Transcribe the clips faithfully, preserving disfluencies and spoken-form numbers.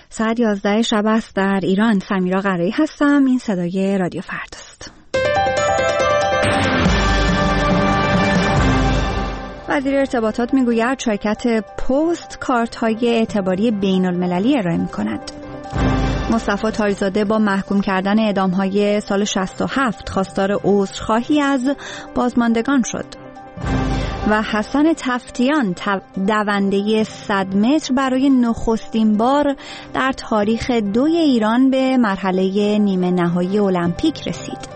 ساعت یازده شب است در ایران. سمیرا قرایی هستم. این صدای رادیو فرداست. وزیر ارتباطات میگوید شرکت پست کارت‌های اعتباری بین‌المللی ارائه می‌کند. مصطفی تاج‌زاده با محکوم کردن اعدام‌های سال شصت و هفت خواستار عذرخواهی از بازماندگان شد. و حسن تفتیان دونده صد متر برای نخستین بار در تاریخ دوی ایران به مرحله نیمه نهایی المپیک رسید.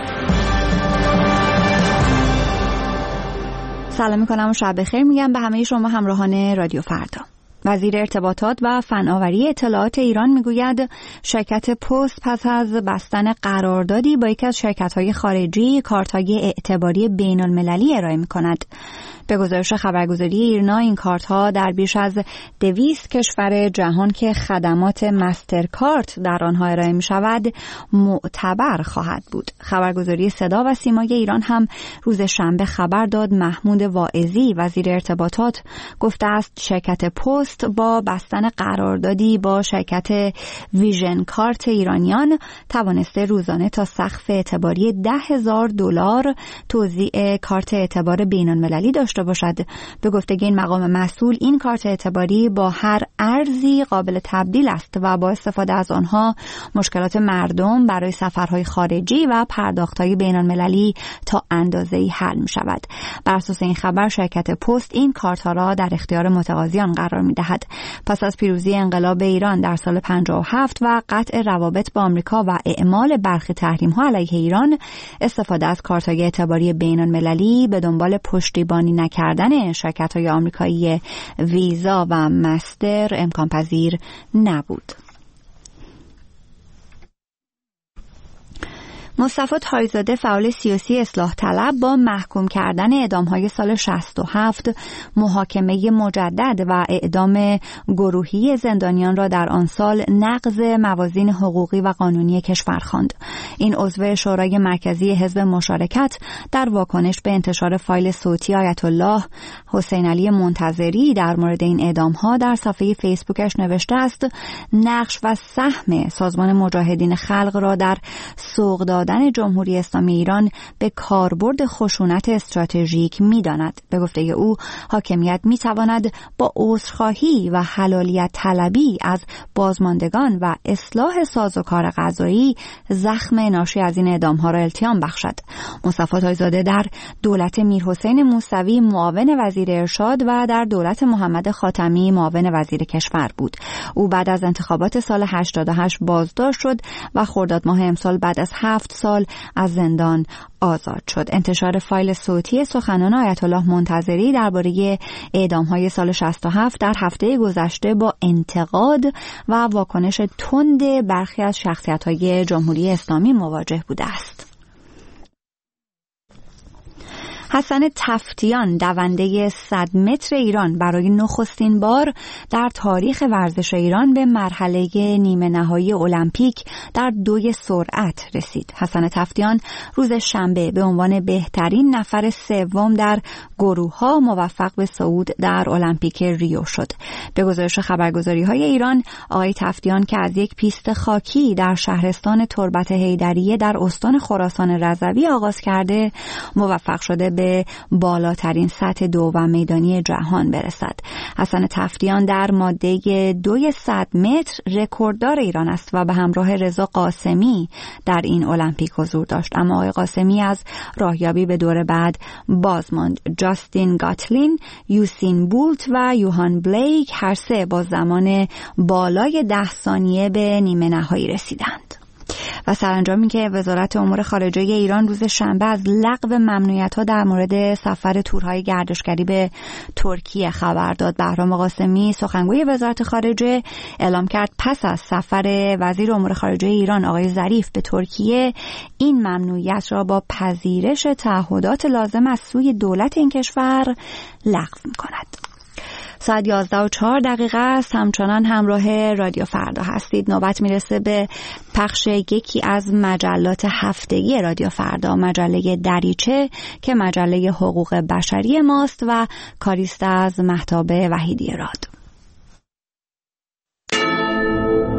سلام میکنم و شب بخیر میگم به همه شما همراهان رادیو فردا. وزیر ارتباطات و فناوری اطلاعات ایران میگوید شرکت پست پس از بستن قراردادی با یکی از شرکت‌های خارجی کارت‌های اعتباری بین‌المللی ارائه می‌کند. به گزارش خبرگزاری ایرنا این کارت‌ها در بیش از دویست کشور جهان که خدمات مسترکارت در آنها ارائه می‌شود معتبر خواهد بود. خبرگزاری صدا و سیمای ایران هم روز شنبه خبر داد محمود واعظی وزیر ارتباطات گفته است شرکت پست با بستن قراردادی با شرکت ویژن کارت ایرانیان توانسته روزانه تا سقف اعتباری ده هزار دلار توزیع کارت اعتبار بین‌المللی داشته باشد. به گفته این مقام مسئول این کارت اعتباری با هر ارزی قابل تبدیل است و با استفاده از آنها مشکلات مردم برای سفرهای خارجی و پرداختهای بین‌المللی تا اندازه‌ای حل می شود. بر اساس این خبر شرکت پست این کارت ها را در اختیار متقاضیان قرار می دهد. پس از پیروزی انقلاب ایران در سال پنجاه و هفت و قطع روابط با آمریکا و اعمال برخی تحریم ها علیه ایران، استفاده از کارت های اعتباری بین‌المللی به دنبال پشتیبانی نکردن شرکت های آمریکایی ویزا و مستر امکان پذیر نبود. مصطفی تاج‌زاده فعال سیاسی اصلاح طلب با محکوم کردن اعدام‌های سال شصت و هفت محاکمه مجدد و اعدام گروهی زندانیان را در آن سال نقض موازین حقوقی و قانونی کشور خواند. این عضو شورای مرکزی حزب مشارکت در واکنش به انتشار فایل صوتی آیت الله حسین علی منتظری در مورد این اعدام‌ها در صفحه فیسبوکش نوشته است نقش و سهم سازمان مجاهدین خلق را در سوق دادن جمهوری اسلامی ایران به کاربرد خشونت استراتژیک می‌داند. به گفته او حاکمیت می‌تواند با عذرخواهی و حلالیت طلبی از بازماندگان و اصلاح سازوکار قضایی زخم ناشی از این اعدام‌ها را التیام بخشد. مصطفی تاج‌زاده در دولت میرحسین موسوی معاون وزیر ارشاد و در دولت محمد خاتمی معاون وزیر کشور بود. او بعد از انتخابات سال هشتاد و هشت بازداشت شد و خرداد ماه امسال بعد از هفت سال از زندان آزاد شد. انتشار فایل صوتی سخنان آیت الله منتظری درباره اعدام‌های سال شصت و هفت در هفته گذشته با انتقاد و واکنش تند برخی از شخصیت‌های جمهوری اسلامی مواجه بوده است. حسن تفتیان دونده صد متر ایران برای نخستین بار در تاریخ ورزش ایران به مرحله نیمه نهایی المپیک در دوی سرعت رسید. حسن تفتیان روز شنبه به عنوان بهترین نفر سوم در گروه‌ها موفق به صعود در المپیک ریو شد. به گزارش خبرگزاری‌های ایران آقای تفتیان که از یک پیست خاکی در شهرستان تربت حیدریه در استان خراسان رضوی آغاز کرده موفق شده به بالاترین سطح دوم میدانی جهان برسد. حسن تفتیان در ماده دوی صد متر رکورددار ایران است و به همراه رضا قاسمی در این المپیک حضور داشت، اما آقای قاسمی از راهیابی به دور بعد باز ماند. جاستین گاتلین، یوسین بولت و یوهان بلیک هر سه با زمان بالای ده ثانیه به نیمه نهایی رسیدند. و سرانجامی که وزارت امور خارجه ایران روز شنبه از لغو ممنوعیت‌ها در مورد سفر تورهای گردشگری به ترکیه خبر داد. بهرام قاسمی سخنگوی وزارت خارجه اعلام کرد پس از سفر وزیر امور خارجه ایران آقای ظریف به ترکیه این ممنوعیت را با پذیرش تعهدات لازم از سوی دولت این کشور لغو می‌کند. ساعت یازده و چهار دقیقه است. همچنان همراه رادیو فردا هستید. نوبت میرسه به پخش یکی از مجلات هفتگی رادیو فردا، مجله دریچه که مجله حقوق بشری ماست و کاریست از مهتاب وحیدی راد.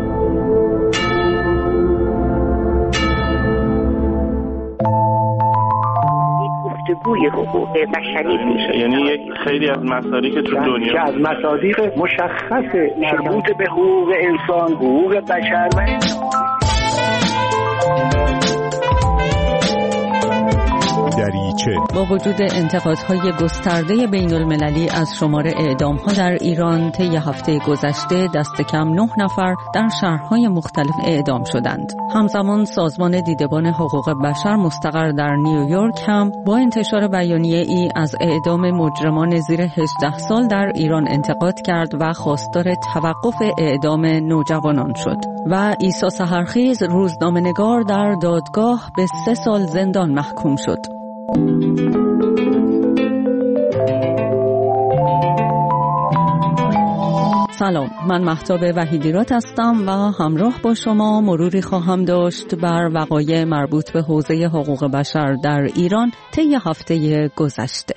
بازگوی حقوق بشری میشه. یعنی یک خیلی از مصادیق که تو دنیا که از مصادیق مشخص مربوط به حقوق انسان، حقوق بشر و دریچه. با وجود انتقادهای گسترده بین المللی از شمار اعدام‌ها در ایران، طی هفته گذشته دست کم نه نفر در شهرهای مختلف اعدام شدند. همزمان سازمان دیدبان حقوق بشر مستقر در نیویورک هم با انتشار بیانیه ای از اعدام مجرمان زیر هجده سال در ایران انتقاد کرد و خواستار توقف اعدام نوجوانان شد. و عیسی سحرخیز، روزنامه‌نگار، در دادگاه به سه سال زندان محکوم شد. سلام، من مهتاب وحیدیرات هستم و همراه با شما مروری خواهم داشت بر وقایع مربوط به حوزه حقوق بشر در ایران طی هفته گذشته.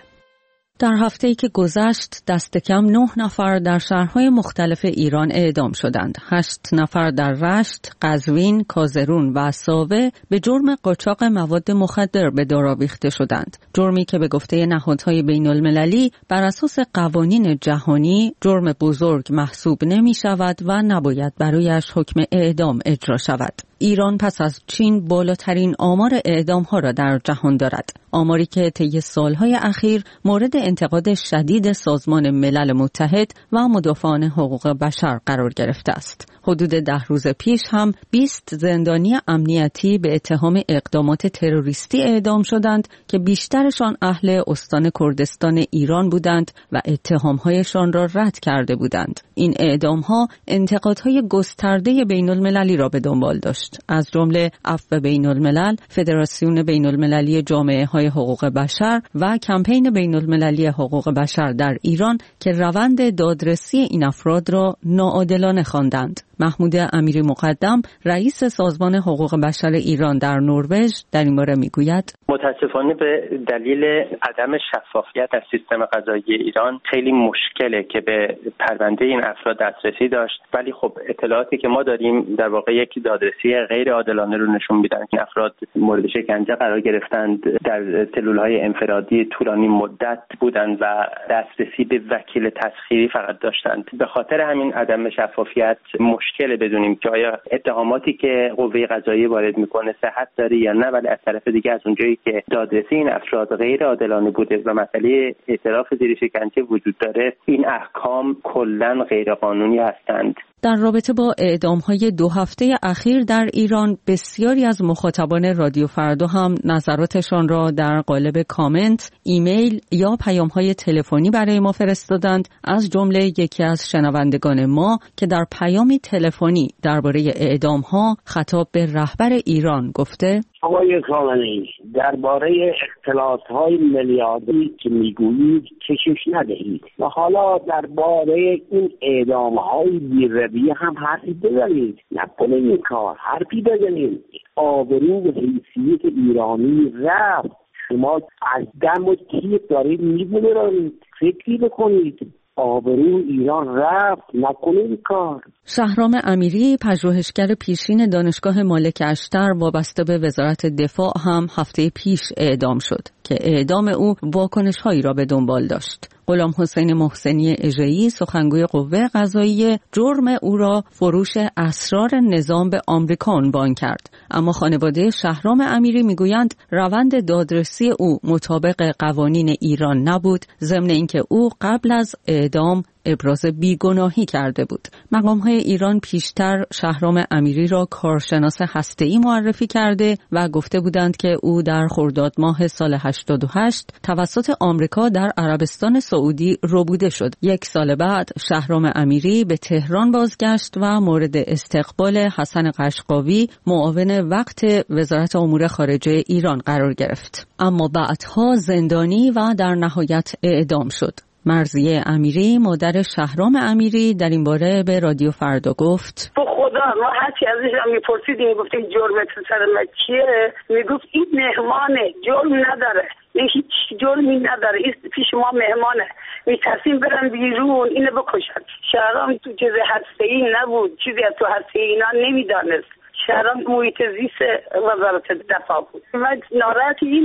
در هفته‌ای که گذشت دست کم نه نفر در شهرهای مختلف ایران اعدام شدند. هشت نفر در رشت، قزوین، کازرون و ساوه به جرم قاچاق مواد مخدر به دار آویخته شدند. جرمی که به گفته نهادهای بین المللی بر اساس قوانین جهانی جرم بزرگ محسوب نمی شود و نباید برایش حکم اعدام اجرا شود. ایران پس از چین بالاترین آمار اعدام‌ها را در جهان دارد. آماری که طی سالهای اخیر مورد انتقاد شدید سازمان ملل متحد و مدافعان حقوق بشر قرار گرفته است. حدود ده روز پیش هم بیست زندانی امنیتی به اتهام اقدامات تروریستی اعدام شدند که بیشترشان اهل استان کردستان ایران بودند و اتهام‌هایشان را رد کرده بودند. این اعدام‌ها انتقادهای گسترده بین المللی را به دنبال داشت، از جمله عفو بین الملل، فدراسیون بین المللی جامعه های حقوق بشر و کمپین بین المللی حقوق بشر در ایران که روند دادرسی این افراد را ناعادلانه خواندند. محمود امیری مقدم، رئیس سازمان حقوق بشر ایران در نروژ، در این باره میگوید: متاسفانه به دلیل عدم شفافیت در سیستم قضایی ایران خیلی مشکله که به پرونده این افراد دسترسی داشت، ولی خب اطلاعاتی که ما داریم در واقع یک دادرسی غیر عادلانه رو نشون میدن که افراد مورد شکنجه قرار گرفتند، در سلول‌های انفرادی طولانی مدت بودند و دسترسی به وکیل تسخیری فقط داشتند. به خاطر همین عدم شفافیت مشکل بدونیم که آیا اتهاماتی که قوه قضاییه وارد میکنه صحت داره یا نه، ولی از طرف دیگه از اونجایی که دادرسی این افراد غیر عادلانه بوده و مسئله اعتراف زیر شکنجه وجود داره، این احکام کلاً غیر قانونی هستند. در رابطه با اعدام‌های دو هفته اخیر در ایران، بسیاری از مخاطبان رادیو فردا هم نظراتشان را در قالب کامنت، ایمیل یا پیام‌های تلفنی برای ما فرستادند. از جمله یکی از شنوندگان ما که در پیامی تلفنی درباره اعدام‌ها خطاب به رهبر ایران گفته: آقای خامنه‌ای، درباره اختلاس‌های میلیاردی که میگویید کشش ندهید و حالا درباره این اعدام‌های بی‌رویه هم حرفی بزنید. نکنید این کار، حرفی بزنید. آبرو و حیثیت ایرانی رفت. شما از دم و تیغ دارید می‌برید. فکری بکنید. آبرو ایران رفت، نکنید کار. شهرام امیری، پژوهشگر پیشین دانشگاه مالک اشتر وابسته به وزارت دفاع، هم هفته پیش اعدام شد که اعدام او واکنش‌هایی را به دنبال داشت. غلام حسین محسنی اژه‌ای، سخنگوی قوه قضاییه، جرم او را فروش اسرار نظام به آمریکا عنوان کرد، اما خانواده شهرام امیری میگویند روند دادرسی او مطابق قوانین ایران نبود، ضمن اینکه او قبل از اعدام ابراز بیگناهی کرده بود. مقام‌های ایران پیشتر شهرام امیری را کارشناس هسته‌ای معرفی کرده و گفته بودند که او در خرداد ماه سال هشتاد و هشت توسط آمریکا در عربستان سعودی ربوده شد. یک سال بعد شهرام امیری به تهران بازگشت و مورد استقبال حسن قشقاوی، معاون وقت وزارت امور خارجه ایران قرار گرفت، اما بعدها زندانی و در نهایت اعدام شد. مرضیه امیری، مادر شهرام امیری، در این باره به رادیو فردا گفت: تو خدا ما هرچی ازش هم میپرسیدیم میگفتیم جرمت سر من چیه؟ میگفت این مهمانه، جرم نداره، این هیچ جرمی نداره، این پیش ما مهمانه، میترسیم برن بیرون اینو بکشن. شهرام تو چیز هسته‌ای نبود، چیزی از تو هسته‌ای اینا نمیدانست. شهرام محیط زیست وزارت دفاع بود. من ناراحت اینم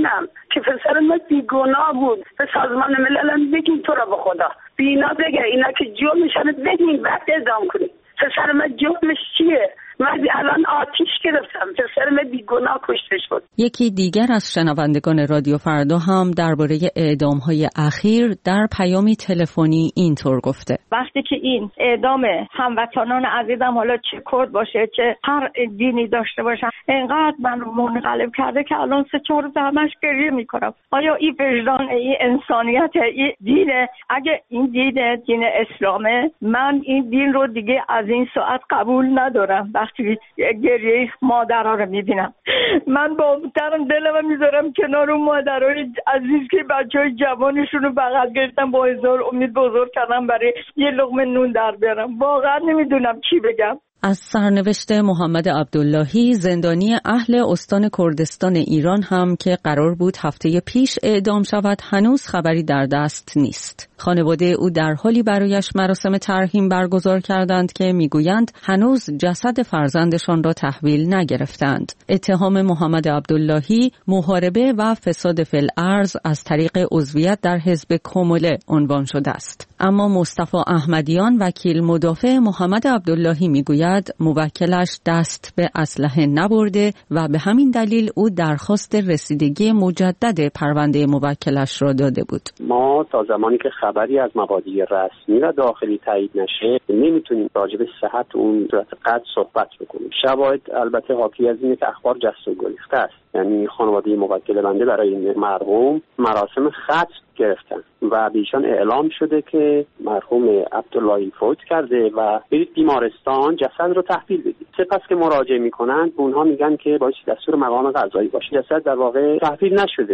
که پسر من بیگناه بود. به سازمان ملل هم بگین تو را به خدا بینا بگه اینا که جرمشان بگین بعد اعدام کنید. پسر من جرمش چیه؟ من الان آتیش گرفتم، پسر من بیگناه کشته شد. یکی دیگر از شنوندگان رادیو فردا هم درباره اعدام‌های اخیر در پیامی تلفنی اینطور گفته: وقتی که این اعدام هموطنان عزیزم، حالا چه کرد باشه چه هر دینی داشته باشن، اینقدر من رو منقلب کرده که الان سه چهار روز همش گریه میکنم. آیا این وجدان، این انسانیت، این دینه؟ اگه این دینه دین اسلامه، من این دین رو دیگه از این ساعت قبول ندارم. وقتی گریه مادرها رو میبینم، من با درم دلم میذارم کنار اون مادرهای عزیز که بچهای جوانشون رو بغل گرفتن، با هزار امید بزرگ کردن برای یه لقمه نون در بیارم. واقعا نمیدونم چی بگم. از سرنوشت محمد عبداللهی، زندانی اهل استان کردستان ایران هم که قرار بود هفته پیش اعدام شود، هنوز خبری در دست نیست. خانواده او در حالی برایش مراسم ترحیم برگزار کردند که میگویند هنوز جسد فرزندشان را تحویل نگرفتند. اتهام محمد عبداللهی محاربه و فساد فی الارض از طریق عضویت در حزب کموله عنوان شده است. اما مصطفی احمدیان، وکیل مدافع محمد عبداللهی، میگوید موکلش دست به اسلحه نبرده و به همین دلیل او درخواست رسیدگی مجدد پرونده موکلش را داده بود. ما تا زمانی که خبری از مبادی رسمی و داخلی تایید نشه نمیتونیم راجع به صحت اون صورت قطع صحبت بکنیم. شواهد البته حاکی از اینه که اخبار جست و گریخته است. یعنی خانواده موکل بنده برای این مرحوم مراسم ختم گرفتن و بیشان اعلام شده که مرحوم عبداللهی فوت کرده و برید بیمارستان جسد رو تحویل بدید. سپس که مراجعه میکنن اونها میگن که باید دستور مقام قضایی باشه، جسد در واقع تحویل نشده.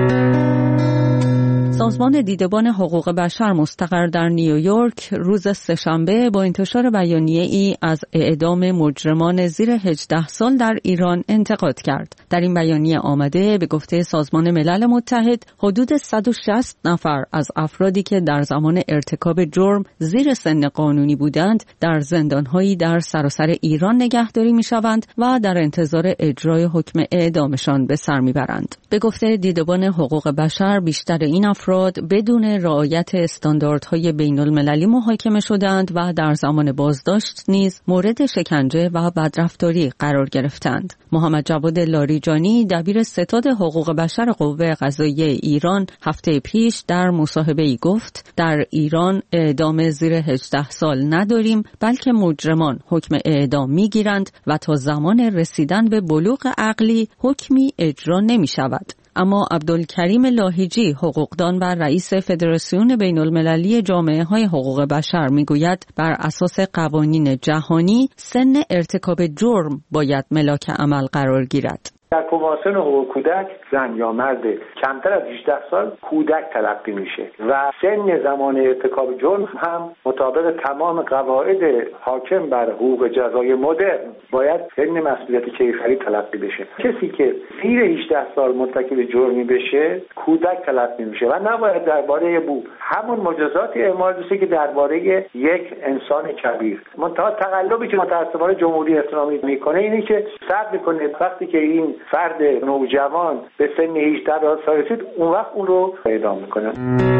سازمان دیدبان حقوق بشر مستقر در نیویورک روز سه‌شنبه با انتشار بیانیه‌ای از اعدام مجرمان زیر هجده سال در ایران انتقاد کرد. در این بیانیه آمده به گفته سازمان ملل متحد حدود صد و شصت نفر از افرادی که در زمان ارتکاب جرم زیر سن قانونی بودند در زندان‌هایی در سراسر ایران نگهداری می‌شوند و در انتظار اجرای حکم اعدامشان به سر می‌برند. به گفته دیدبان حقوق بشر بیشتر این افراد بدون رعایت استانداردهای بین المللی محاکمه شدند و در زمان بازداشت نیز مورد شکنجه و بدرفتاری قرار گرفتند. محمد جواد لاریجانی، دبیر ستاد حقوق بشر قوه قضاییه ایران، هفته پیش در مصاحبه‌ای گفت در ایران اعدام زیر هجده سال نداریم، بلکه مجرمان حکم اعدام میگیرند و تا زمان رسیدن به بلوغ عقلی حکمی اجرا نمی شود. اما عبدالکریم لاهیجی، حقوقدان و رئیس فدراسیون بین المللی جامعه های حقوق بشر، میگوید بر اساس قوانین جهانی سن ارتکاب جرم باید ملاک عمل قرار گیرد. در کنوانسیون حقوق کودک زن یا مرد کمتر از هجده سال کودک تلقی میشه و سن زمان ارتکاب جرم هم مطابق تمام قواعد حاکم بر حقوق جزای مدرن باید سن مسئولیت کیفری تلقی بشه. کسی که زیر هجده سال مرتکب جرمی بشه کودک تلقی میشه و نباید درباره بو همون مجازات اعمال بشه که درباره یک انسان کبیر. منتها تقلبی که متأسفانه جمهوری اسلامی میکنه اینه که صبر میکنه وقتی که این فرد نوجوان به سن هجده سال رسید اون وقت اون رو اعدام میکنه.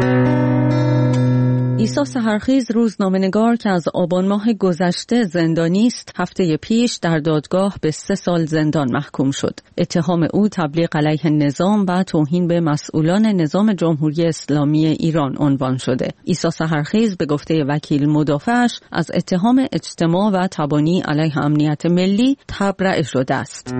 عیسی سحرخیز، روزنامه‌نگار که از آبان ماه گذشته زندانی است، هفته پیش در دادگاه به سه سال زندان محکوم شد. اتهام او تبلیغ علیه نظام و توهین به مسئولان نظام جمهوری اسلامی ایران عنوان شده. عیسی سحرخیز به گفته وکیل مدافعش از اتهام اجتماع و تبانی علیه امنیت ملی تبرئه شده است.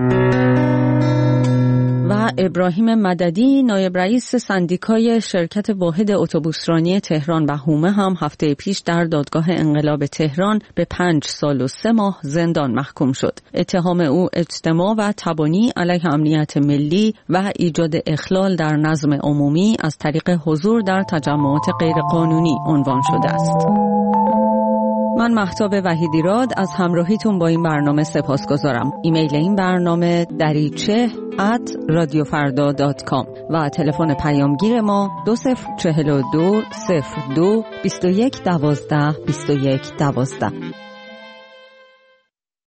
و ابراهیم مددی، نایب رئیس سندیکای شرکت واحد اتوبوسرانی تهران و هومه، هم هفته پیش در دادگاه انقلاب تهران به پنج سال و سه ماه زندان محکوم شد. اتهام او اجتماع و تبانی علیه امنیت ملی و ایجاد اخلال در نظم عمومی از طریق حضور در تجمعات غیرقانونی عنوان شده است. من مهتاب وحیدیراد از همراهیتون با این برنامه سپاسگزارم. ایمیل این برنامه دریچه ات رادیو فردا دات کام و تلفن پیامگیر ما دو صفر چهل و دو صفر دو بیست و یک دوازده بیست و یک دوازده.